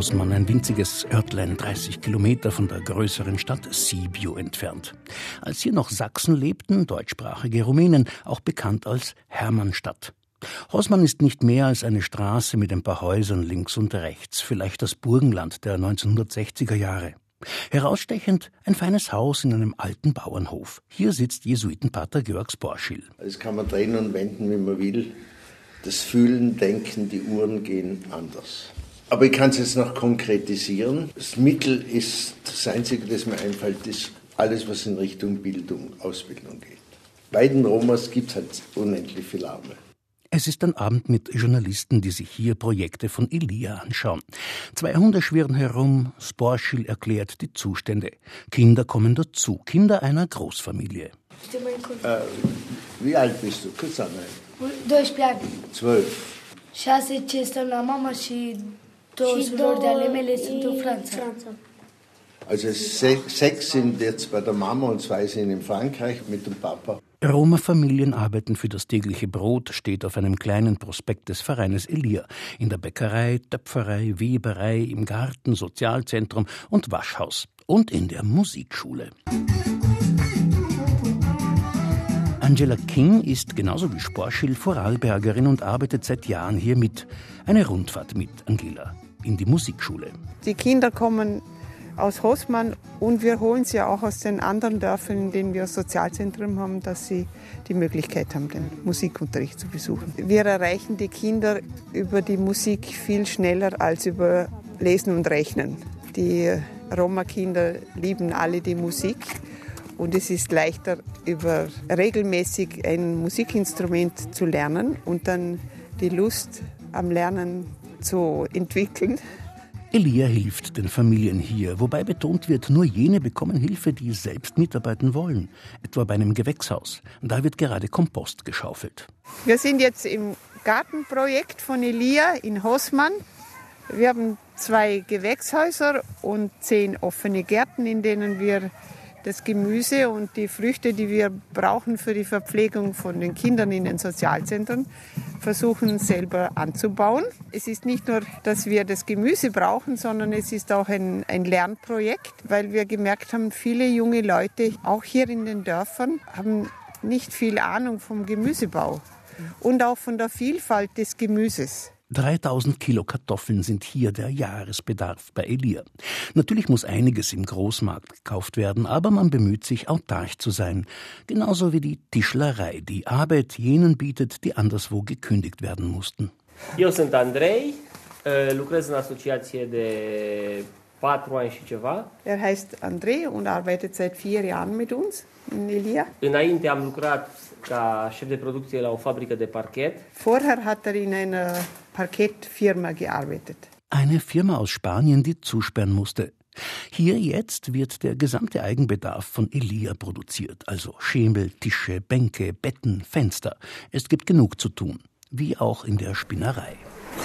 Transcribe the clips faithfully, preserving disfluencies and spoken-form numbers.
Hosman, ein winziges Örtlein, dreißig Kilometer von der größeren Stadt Sibiu entfernt. Als hier noch Sachsen lebten, deutschsprachige Rumänen, auch bekannt als Hermannstadt. Hosman ist nicht mehr als eine Straße mit ein paar Häusern links und rechts, vielleicht das Burgenland der neunzehnhundertsechziger Jahre. Herausstechend ein feines Haus in einem alten Bauernhof. Hier sitzt Jesuitenpater Georg Sporschil. Das kann man drehen und wenden, wie man will. Das Fühlen, Denken, die Uhren gehen anders. Aber ich kann es jetzt noch konkretisieren. Das Mittel ist, das Einzige, das mir einfällt, ist alles, was in Richtung Bildung, Ausbildung geht. Bei den Romas gibt es halt unendlich viel Arme. Es ist ein Abend mit Journalisten, die sich hier Projekte von Elia anschauen. Zwei Hunde schwirren herum, Sporschil erklärt die Zustände. Kinder kommen dazu, Kinder einer Großfamilie. Äh, wie alt bist du? Câți ani ai? doisprezece ani. Zwölf. șase ce stăm la mama și două surori de ale mele sunt în Franța. Also se- sechs sind jetzt bei der Mama und zwei sind in Frankreich mit dem Papa. Roma-Familien arbeiten für das tägliche Brot, steht auf einem kleinen Prospekt des Vereines Elia. In der Bäckerei, Töpferei, Weberei, im Garten, Sozialzentrum und Waschhaus. Und in der Musikschule. Angela King ist genauso wie Sporschil Vorarlbergerin und arbeitet seit Jahren hier mit. Eine Rundfahrt mit Angela in die Musikschule. Die Kinder kommen aus Hosman und wir holen sie auch aus den anderen Dörfern, in denen wir Sozialzentren haben, dass sie die Möglichkeit haben, den Musikunterricht zu besuchen. Wir erreichen die Kinder über die Musik viel schneller als über Lesen und Rechnen. Die Roma-Kinder lieben alle die Musik und es ist leichter, über regelmäßig ein Musikinstrument zu lernen und dann die Lust am Lernen zu entwickeln. Elia hilft den Familien hier, wobei betont wird, nur jene bekommen Hilfe, die selbst mitarbeiten wollen. Etwa bei einem Gewächshaus. Da wird gerade Kompost geschaufelt. Wir sind jetzt im Gartenprojekt von Elia in Hosman. Wir haben zwei Gewächshäuser und zehn offene Gärten, in denen wir das Gemüse und die Früchte, die wir brauchen für die Verpflegung von den Kindern in den Sozialzentren, versuchen selber anzubauen. Es ist nicht nur, dass wir das Gemüse brauchen, sondern es ist auch ein, ein Lernprojekt, weil wir gemerkt haben, viele junge Leute, auch hier in den Dörfern, haben nicht viel Ahnung vom Gemüsebau und auch von der Vielfalt des Gemüses. dreitausend Kilo Kartoffeln sind hier der Jahresbedarf bei Elia. Natürlich muss einiges im Großmarkt gekauft werden, aber man bemüht sich, autark zu sein. Genauso wie die Tischlerei, die Arbeit jenen bietet, die anderswo gekündigt werden mussten. Eu sunt Andrei, lucrez în asociație de patru ani și ceva. Er heißt André und arbeitet seit vier Jahren mit uns in Elia. Înainte am lucrat ca șef de producție la o fabrică de parchet. Vorher hat er in einer Parkettfirma gearbeitet. Eine Firma aus Spanien, die zusperren musste. Hier jetzt wird der gesamte Eigenbedarf von Elia produziert, also Schemel, Tische, Bänke, Betten, Fenster. Es gibt genug zu tun, wie auch in der Spinnerei.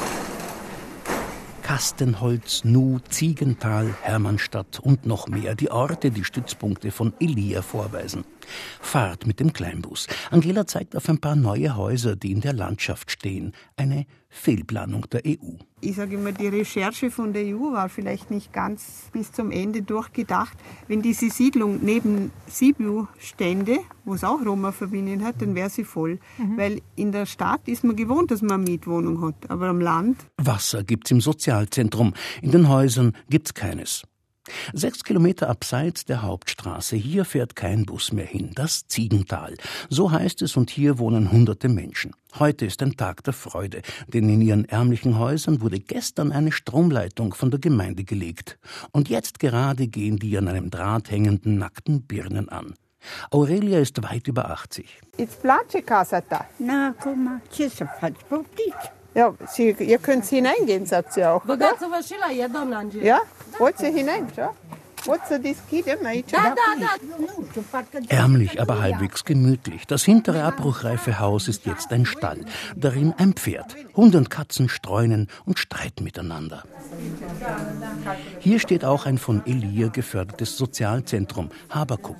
Kastenholz, Nu, Ziegental, Hermannstadt und noch mehr. Die Orte, die Stützpunkte von Elia vorweisen. Fahrt mit dem Kleinbus. Angela zeigt auf ein paar neue Häuser, die in der Landschaft stehen. Eine Fehlplanung der E U. Ich sage immer, die Recherche von der E U war vielleicht nicht ganz bis zum Ende durchgedacht. Wenn diese Siedlung neben Sibiu stände, wo es auch Roma-Familien hat, dann wäre sie voll. Mhm. Weil in der Stadt ist man gewohnt, dass man eine Mietwohnung hat, aber am Land... Wasser gibt's im Sozialzentrum, in den Häusern gibt's keines. Sechs Kilometer abseits der Hauptstraße, hier fährt kein Bus mehr hin, das Ziegental. So heißt es und hier wohnen hunderte Menschen. Heute ist ein Tag der Freude, denn in ihren ärmlichen Häusern wurde gestern eine Stromleitung von der Gemeinde gelegt. Und jetzt gerade gehen die an einem Draht hängenden nackten Birnen an. Aurelia ist weit über achtzig. It's place casa ta. Na, cum, ce să faci? Poftiți! Ja, Sie, ihr könnt hineingehen, sagt sie auch. Băgați-vă și la ea, doamna Angela. Ja? Wollt ihr hinein? Ja? Wollt ihr deschidem aici? Da, da, da. Ärmlich, aber halbwegs gemütlich. Das hintere abbruchreife Haus ist jetzt ein Stall. Darin ein Pferd. Hunde und Katzen streunen und streiten miteinander. Hier steht auch ein von Elia gefördertes Sozialzentrum, Habakuk.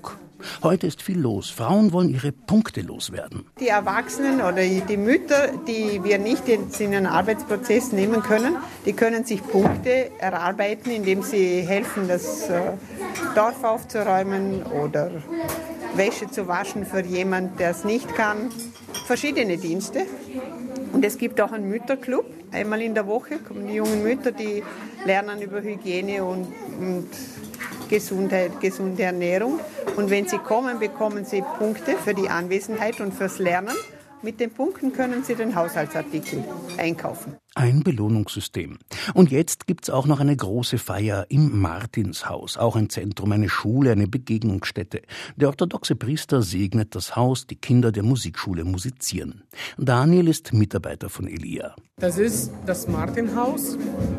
Heute ist viel los. Frauen wollen ihre Punkte loswerden. Die Erwachsenen oder die Mütter, die wir nicht in einen Arbeitsprozess nehmen können, die können sich Punkte erarbeiten, indem sie helfen, das Dorf aufzuräumen oder Wäsche zu waschen für jemanden, der es nicht kann. Verschiedene Dienste. Und es gibt auch einen Mütterclub. Einmal in der Woche kommen die jungen Mütter, die lernen über Hygiene und, und Gesundheit, gesunde Ernährung. Und wenn sie kommen, bekommen sie Punkte für die Anwesenheit und fürs Lernen. Mit den Punkten können sie den Haushaltsartikel einkaufen. Ein Belohnungssystem. Und jetzt gibt's auch noch eine große Feier im Martinshaus. Auch ein Zentrum, eine Schule, eine Begegnungsstätte. Der orthodoxe Priester segnet das Haus, die Kinder der Musikschule musizieren. Daniel ist Mitarbeiter von Elia. Das ist das Martinhaus.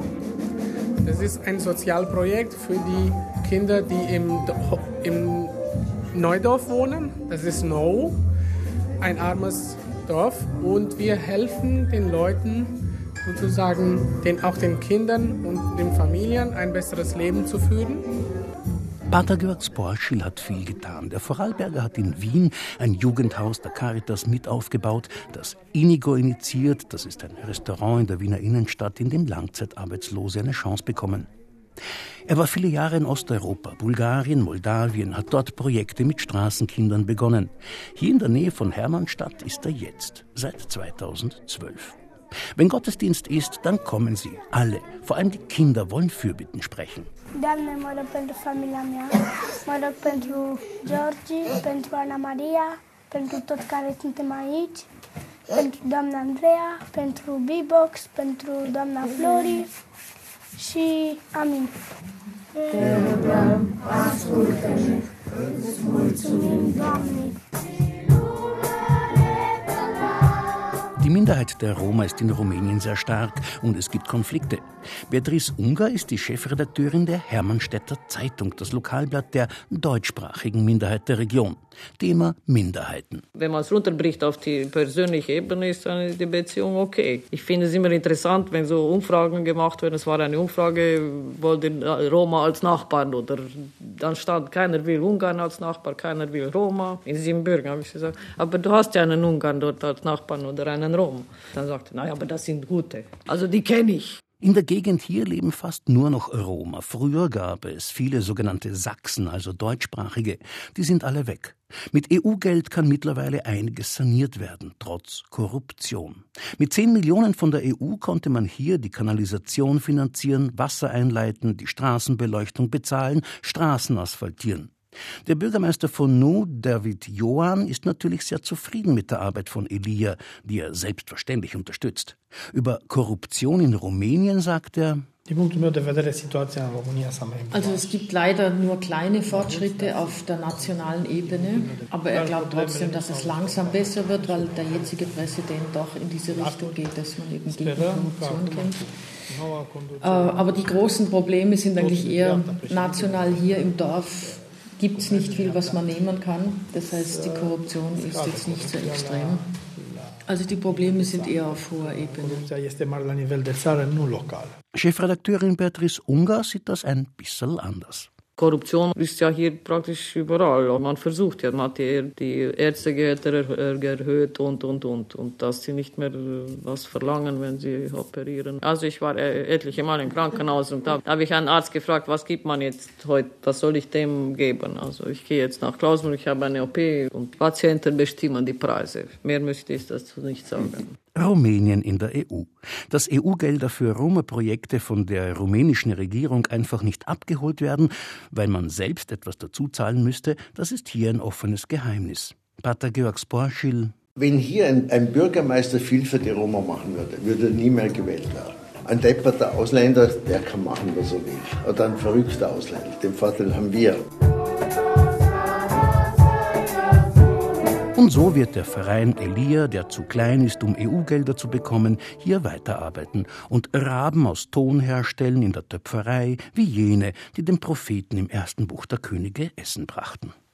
Das ist ein Sozialprojekt für die Kinder, die im, im Neudorf wohnen. Das ist Nou, ein armes Dorf. Und wir helfen den Leuten, sozusagen den, auch den Kindern und den Familien ein besseres Leben zu führen. Pater Georg Sporschil hat viel getan. Der Vorarlberger hat in Wien ein Jugendhaus der Caritas mit aufgebaut, das Inigo initiiert. Das ist ein Restaurant in der Wiener Innenstadt, in dem Langzeitarbeitslose eine Chance bekommen. Er war viele Jahre in Osteuropa, Bulgarien, Moldawien, hat dort Projekte mit Straßenkindern begonnen. Hier in der Nähe von Hermannstadt ist er jetzt, seit zweitausendzwölf. Wenn Gottesdienst ist, dann kommen sie, alle. Vor allem die Kinder wollen Fürbitten sprechen. Doamne, mă rog pentru familia mea, mă rog pentru Georgi, pentru Ana Maria, pentru toți care suntem aici, pentru doamna Andreea, pentru B-Box, pentru doamna Flori și amin. Te rugăm, ascultă-ne, îți mulțumim, Doamne. Die Minderheit der Roma ist in Rumänien sehr stark und es gibt Konflikte. Beatrice Unger ist die Chefredakteurin der Hermannstädter Zeitung, das Lokalblatt der deutschsprachigen Minderheit der Region. Thema Minderheiten. Wenn man es runterbricht auf die persönliche Ebene, ist dann die Beziehung okay. Ich finde es immer interessant, wenn so Umfragen gemacht werden. Es war eine Umfrage, wollte Roma als Nachbarn oder dann stand, keiner will Ungarn als Nachbar, keiner will Roma. In Siebenbürgen habe ich gesagt, aber du hast ja einen Ungarn dort als Nachbarn oder einen Roma. Dann sagte er, naja, aber das sind gute. Also die kenne ich. In der Gegend hier leben fast nur noch Roma. Früher gab es viele sogenannte Sachsen, also Deutschsprachige. Die sind alle weg. Mit E U-Geld kann mittlerweile einiges saniert werden, trotz Korruption. Mit zehn Millionen von der E U konnte man hier die Kanalisation finanzieren, Wasser einleiten, die Straßenbeleuchtung bezahlen, Straßen asphaltieren. Der Bürgermeister von Nou, David Ioan, ist natürlich sehr zufrieden mit der Arbeit von Elia, die er selbstverständlich unterstützt. Über Korruption in Rumänien sagt er: Also es gibt leider nur kleine Fortschritte auf der nationalen Ebene, aber er glaubt trotzdem, dass es langsam besser wird, weil der jetzige Präsident doch in diese Richtung geht, dass man eben gegen Korruption kämpft. Aber die großen Probleme sind eigentlich eher national hier im Dorf. Gibt es nicht viel, was man nehmen kann. Das heißt, die Korruption ist jetzt nicht so extrem. Also die Probleme sind eher auf hoher Ebene. Chefredakteurin Beatrice Unger sieht das ein bisschen anders. Korruption ist ja hier praktisch überall. Man versucht ja, man hat die, die Ärztegehälter erhöht und, und, und. Und dass sie nicht mehr was verlangen, wenn sie operieren. Also ich war etliche Mal im Krankenhaus und da habe ich einen Arzt gefragt, was gibt man jetzt heute, was soll ich dem geben? Also ich gehe jetzt nach Klausburg, ich habe eine O P und Patienten bestimmen die Preise. Mehr möchte ich dazu nicht sagen. Rumänien in der E U. Dass E U-Gelder für Roma-Projekte von der rumänischen Regierung einfach nicht abgeholt werden, weil man selbst etwas dazu zahlen müsste, das ist hier ein offenes Geheimnis. Pater Georg Sporschil: Wenn hier ein, ein Bürgermeister viel für die Roma machen würde, würde er nie mehr gewählt werden. Ein depperter Ausländer, der kann machen, was er will. Oder ein verrückter Ausländer. Den Vorteil haben wir. Und so wird der Verein Elia, der zu klein ist, um E U-Gelder zu bekommen, hier weiterarbeiten und Raben aus Ton herstellen in der Töpferei, wie jene, die dem Propheten im ersten Buch der Könige Essen brachten.